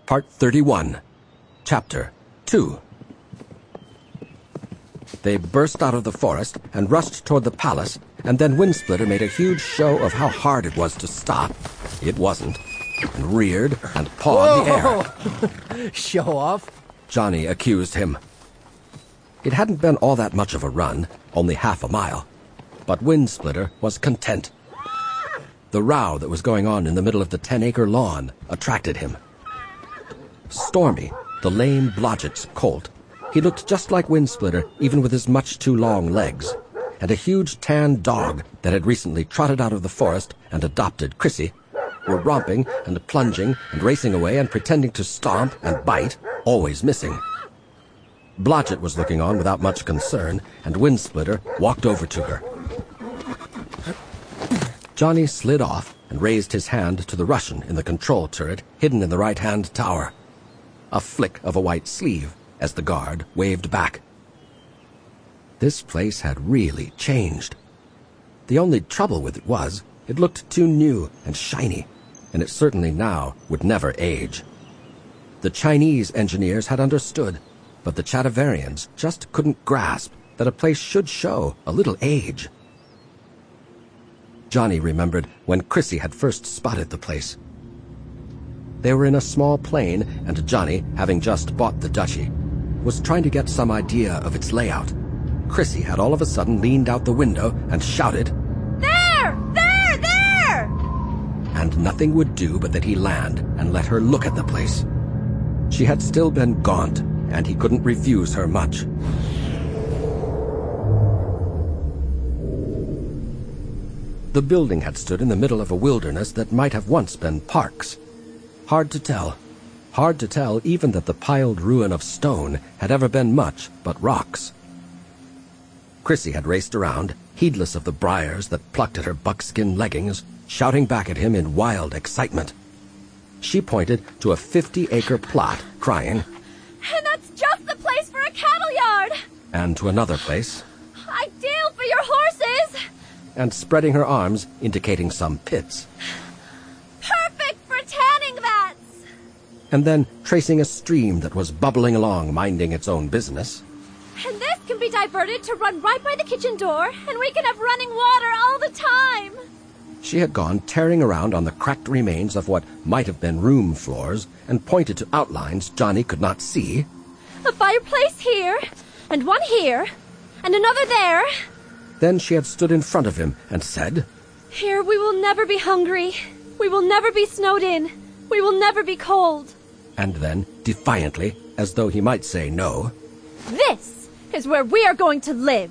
Part 31, Chapter 2. They burst out of the forest and rushed toward the palace, and then Windsplitter made a huge show of how hard it was to stop. It wasn't. And reared and pawed the air. Show off? Johnny accused him. It hadn't been all that much of a run, only half a mile. But Windsplitter was content. The row that was going on in the middle of the 10-acre lawn attracted him. Stormy, the lame Blodgett's colt, he looked just like Windsplitter, even with his much too long legs, and a huge tan dog that had recently trotted out of the forest and adopted Chrissy were romping and plunging and racing away and pretending to stomp and bite, always missing. Blodgett was looking on without much concern, and Windsplitter walked over to her. Johnny slid off and raised his hand to the Russian in the control turret hidden in the right-hand tower. A flick of a white sleeve as the guard waved back. This place had really changed. The only trouble with it was, it looked too new and shiny, and it certainly now would never age. The Chinese engineers had understood, but the Chatavarians just couldn't grasp that a place should show a little age. Johnny remembered when Chrissy had first spotted the place. They were in a small plane, and Johnny, having just bought the duchy, was trying to get some idea of its layout. Chrissy had all of a sudden leaned out the window and shouted, "There! There! There!" And nothing would do but that he land and let her look at the place. She had still been gaunt, and he couldn't refuse her much. The building had stood in the middle of a wilderness that might have once been parks. Hard to tell. Hard to tell even that the piled ruin of stone had ever been much but rocks. Chrissy had raced around, heedless of the briars that plucked at her buckskin leggings, shouting back at him in wild excitement. She pointed to a 50-acre plot, crying, "And that's just the place for a cattle yard!" and to another place, "Ideal for your horses!" and spreading her arms, indicating some pits. "Perfect for tanning vats!" And then tracing a stream that was bubbling along, minding its own business. "And this can be diverted to run right by the kitchen door, and we can have running water all the time!" She had gone tearing around on the cracked remains of what might have been room floors and pointed to outlines Johnny could not see. "A fireplace here, and one here, and another there." Then she had stood in front of him and said, "Here we will never be hungry. We will never be snowed in. We will never be cold." And then, defiantly, as though he might say no, "This is where we are going to live."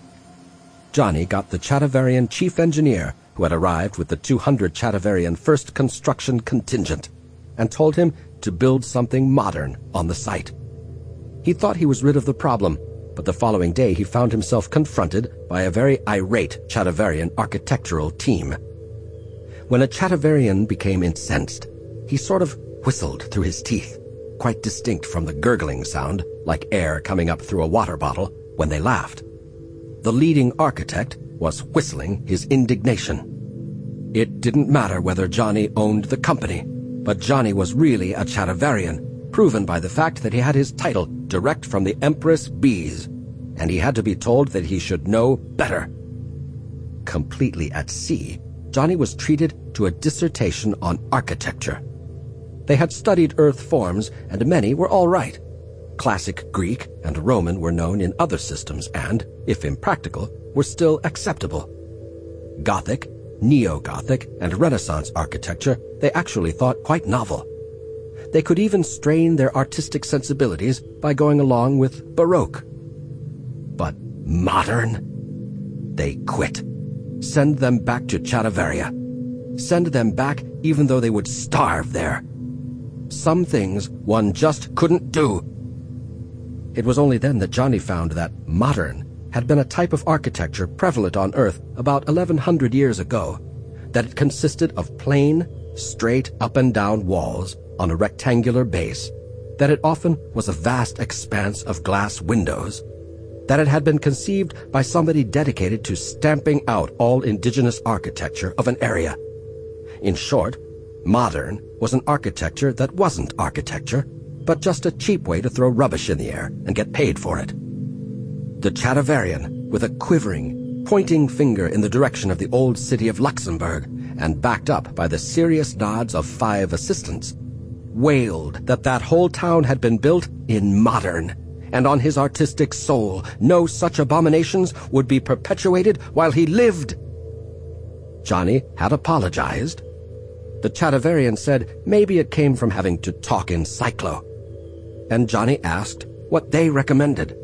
Johnny got the Chatavarian chief engineer, who had arrived with the 200 Chatavarian first construction contingent, and told him to build something modern on the site. He thought he was rid of the problem, but the following day he found himself confronted by a very irate Chatavarian architectural team. When a Chatavarian became incensed, he sort of whistled through his teeth, quite distinct from the gurgling sound, like air coming up through a water bottle, when they laughed. The leading architect was whistling his indignation. It didn't matter whether Johnny owned the company, but Johnny was really a Chatavarian, proven by the fact that he had his title direct from the Empress Bees, and he had to be told that he should know better. Completely at sea, Johnny was treated to a dissertation on architecture. They had studied earth forms, and many were all right. Classic Greek and Roman were known in other systems and, if impractical, were still acceptable. Gothic, Neo-Gothic, and Renaissance architecture they actually thought quite novel. They could even strain their artistic sensibilities by going along with Baroque. But modern? They quit. Send them back to Chatavaria. Send them back even though they would starve there. Some things one just couldn't do. It was only then that Johnny found that modern had been a type of architecture prevalent on Earth about 1100 years ago, that it consisted of plain, straight up-and-down walls on a rectangular base, that it often was a vast expanse of glass windows, that it had been conceived by somebody dedicated to stamping out all indigenous architecture of an area. In short, Modern was an architecture that wasn't architecture, but just a cheap way to throw rubbish in the air and get paid for it. The Chatavarian, with a quivering, pointing finger in the direction of the old city of Luxembourg, and backed up by the serious nods of 5 assistants, wailed that that whole town had been built in modern, and on his artistic soul no such abominations would be perpetuated while he lived. Johnny had apologized. The Chatavarian said maybe it came from having to talk in Cyclo, and Johnny asked what they recommended.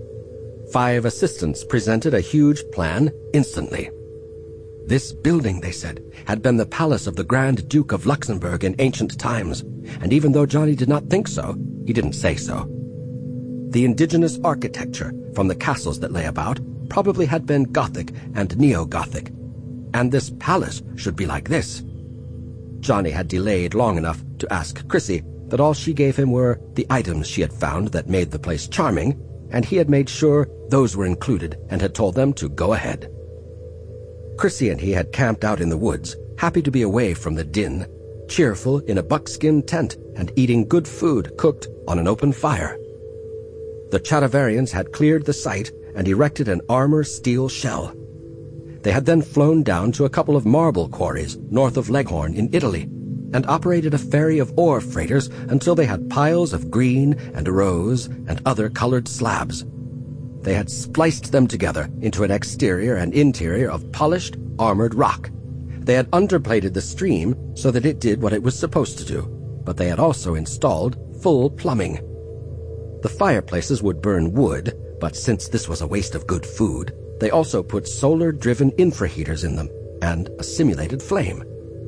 5 assistants presented a huge plan instantly. This building, they said, had been the palace of the Grand Duke of Luxembourg in ancient times, and even though Johnny did not think so, he didn't say so. The indigenous architecture from the castles that lay about probably had been Gothic and Neo-Gothic, and this palace should be like this. Johnny had delayed long enough to ask Chrissy, but all she gave him were the items she had found that made the place charming, and he had made sure those were included and had told them to go ahead. Chrissy and he had camped out in the woods, happy to be away from the din, cheerful in a buckskin tent and eating good food cooked on an open fire. The Chatavarians had cleared the site and erected an armor steel shell. They had then flown down to a couple of marble quarries north of Leghorn in Italy and operated a ferry of ore freighters until they had piles of green and rose and other colored slabs. They had spliced them together into an exterior and interior of polished, armored rock. They had underplated the stream so that it did what it was supposed to do, but they had also installed full plumbing. The fireplaces would burn wood, but since this was a waste of good food, they also put solar-driven infraheaters in them and a simulated flame.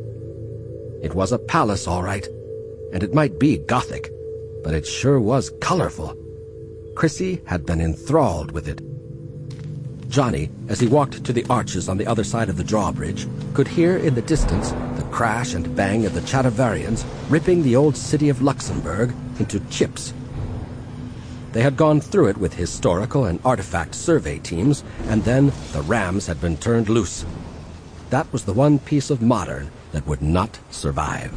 It was a palace, all right, and it might be Gothic, but it sure was colorful. Chrissy had been enthralled with it. Johnny, as he walked to the arches on the other side of the drawbridge, could hear in the distance the crash and bang of the Chatavarians ripping the old city of Luxembourg into chips. They had gone through it with historical and artifact survey teams, and then the rams had been turned loose. That was the one piece of modern that would not survive.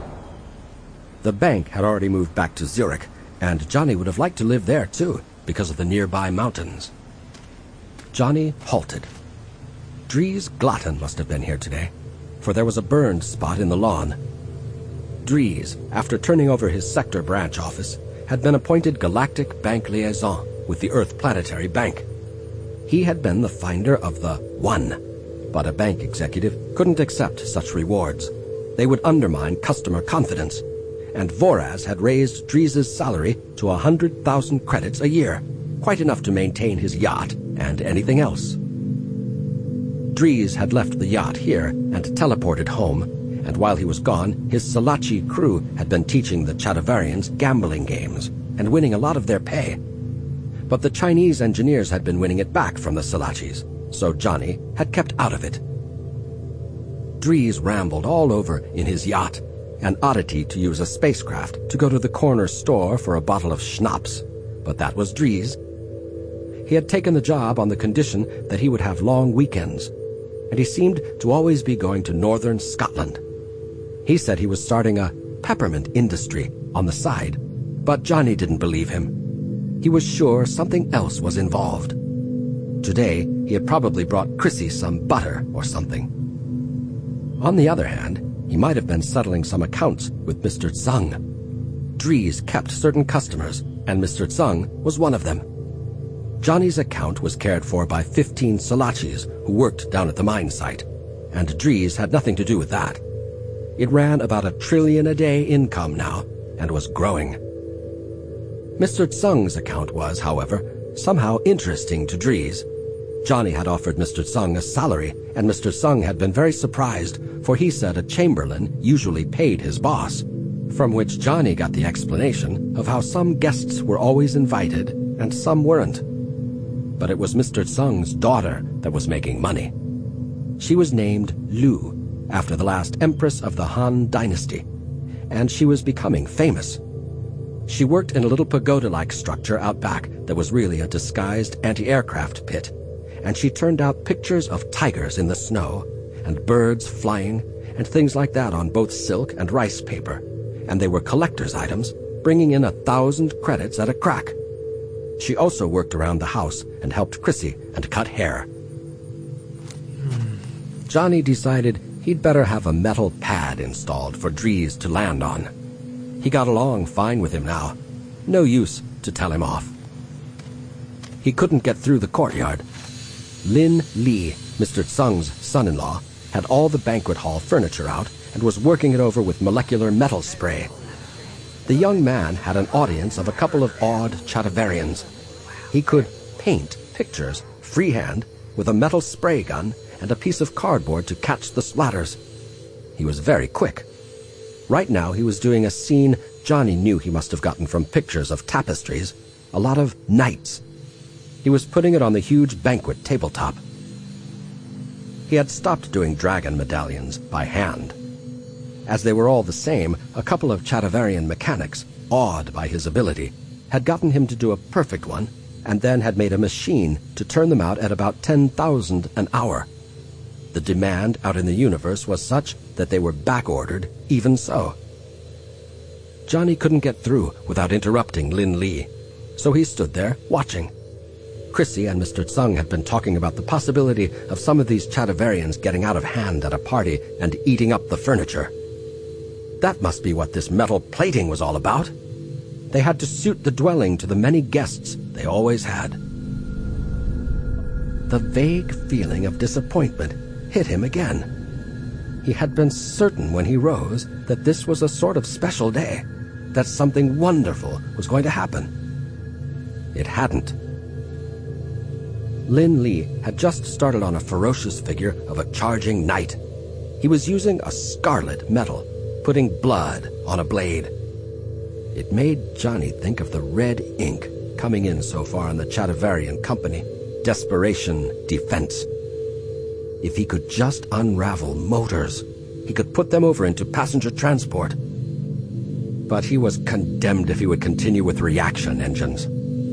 The bank had already moved back to Zurich, and Johnny would have liked to live there too, because of the nearby mountains. Johnny halted. Dries Glatten must have been here today, for there was a burned spot in the lawn. Dries, after turning over his sector branch office, had been appointed Galactic Bank Liaison with the Earth Planetary Bank. He had been the finder of the One, but a bank executive couldn't accept such rewards. They would undermine customer confidence, and Voraz had raised Dries's salary to 100,000 credits a year, quite enough to maintain his yacht and anything else. Dries had left the yacht here and teleported home, and while he was gone, his Salachi crew had been teaching the Chatavarians gambling games and winning a lot of their pay. But the Chinese engineers had been winning it back from the Salachis, so Johnny had kept out of it. Dries rambled all over in his yacht, an oddity to use a spacecraft to go to the corner store for a bottle of schnapps, but that was Dries. He had taken the job on the condition that he would have long weekends, and he seemed to always be going to northern Scotland. He said he was starting a peppermint industry on the side, but Johnny didn't believe him. He was sure something else was involved. Today, he had probably brought Chrissy some butter or something. On the other hand, he might have been settling some accounts with Mr. Zeng. Dries kept certain customers, and Mr. Zeng was one of them. Johnny's account was cared for by 15 Salachis who worked down at the mine site, and Dries had nothing to do with that. It ran about $1 trillion a day income now, and was growing. Mr. Zeng's account was, however, somehow interesting to Dries. Johnny had offered Mr. Zeng a salary, and Mr. Zeng had been very surprised, for he said a chamberlain usually paid his boss, from which Johnny got the explanation of how some guests were always invited and some weren't. But it was Mr. Zeng's daughter that was making money. She was named Lu, after the last empress of the Han dynasty, and she was becoming famous. She worked in a little pagoda-like structure out back that was really a disguised anti-aircraft pit, and she turned out pictures of tigers in the snow, and birds flying, and things like that on both silk and rice paper, and they were collector's items, bringing in 1,000 credits at a crack. She also worked around the house and helped Chrissy and cut hair. Johnny decided he'd better have a metal pad installed for Dries to land on. He got along fine with him now. No use to tell him off. He couldn't get through the courtyard. Lin Li, Mr. Tsung's son-in-law, had all the banquet hall furniture out and was working it over with molecular metal spray. The young man had an audience of a couple of odd Chatavarians. He could paint pictures freehand with a metal spray gun and a piece of cardboard to catch the splatters. He was very quick. Right now he was doing a scene Johnny knew he must have gotten from pictures of tapestries, a lot of knights. He was putting it on the huge banquet tabletop. He had stopped doing dragon medallions by hand. As they were all the same, a couple of Chatavarian mechanics, awed by his ability, had gotten him to do a perfect one, and then had made a machine to turn them out at about 10,000 an hour. The demand out in the universe was such that they were back-ordered even so. Johnny couldn't get through without interrupting Lin Li, so he stood there watching. Chrissy and Mr. Tsung had been talking about the possibility of some of these Chatavarians getting out of hand at a party and eating up the furniture. That must be what this metal plating was all about. They had to suit the dwelling to the many guests they always had. The vague feeling of disappointment hit him again. He had been certain when he rose that this was a sort of special day, that something wonderful was going to happen. It hadn't. Lin Li had just started on a ferocious figure of a charging knight. He was using a scarlet metal, putting blood on a blade. It made Johnny think of the red ink coming in so far in the Chatavarian company. Desperation, defense. If he could just unravel motors, he could put them over into passenger transport. But he was condemned if he would continue with reaction engines.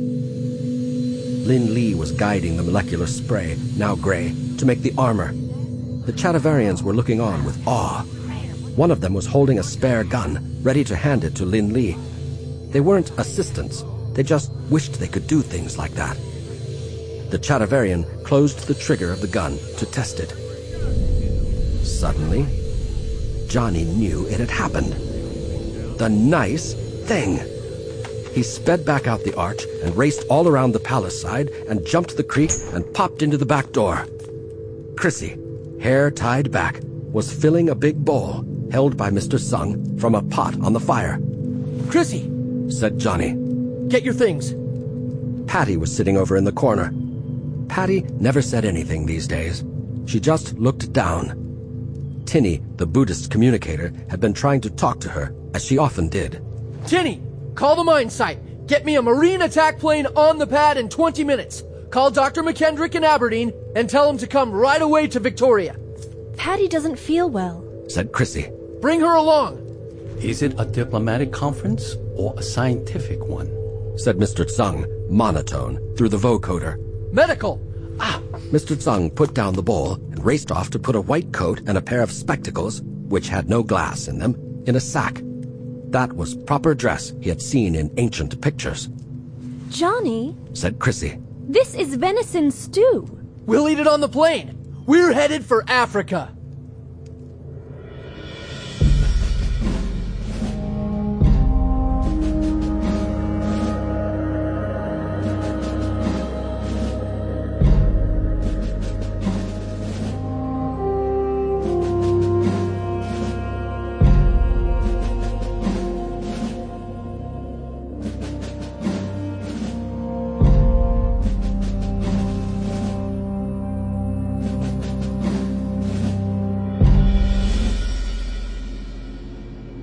Lin Li was guiding the molecular spray, now gray, to make the armor. The Chatavarians were looking on with awe. One of them was holding a spare gun, ready to hand it to Lin Li. They weren't assistants. They just wished they could do things like that. The Chatavarian closed the trigger of the gun to test it. Suddenly, Johnny knew it had happened. The nice thing. He sped back out the arch and raced all around the palace side and jumped the creek and popped into the back door. Chrissy, hair tied back, was filling a big bowl held by Mr. Tsung from a pot on the fire. "Chrissy," said Johnny. "get your things." Patty was sitting over in the corner. Patty never said anything these days. She just looked down. Tinny, the Buddhist communicator, had been trying to talk to her, as she often did. "Tinny, call the mine site. Get me a marine attack plane on the pad in 20 minutes. Call Dr. McKendrick in Aberdeen and tell him to come right away to Victoria." Patty doesn't feel well, said Chrissy. "Bring her along." Is it a diplomatic conference or a scientific one? Said Mr. Tsung, monotone, through the vocoder. "Medical." Mr. Tsung put down the bowl and raced off to put a white coat and a pair of spectacles, which had no glass in them, in a sack. That was proper dress he had seen in ancient pictures. "Johnny," said Chrissy. "this is venison stew." "We'll eat it on the plane. We're headed for Africa."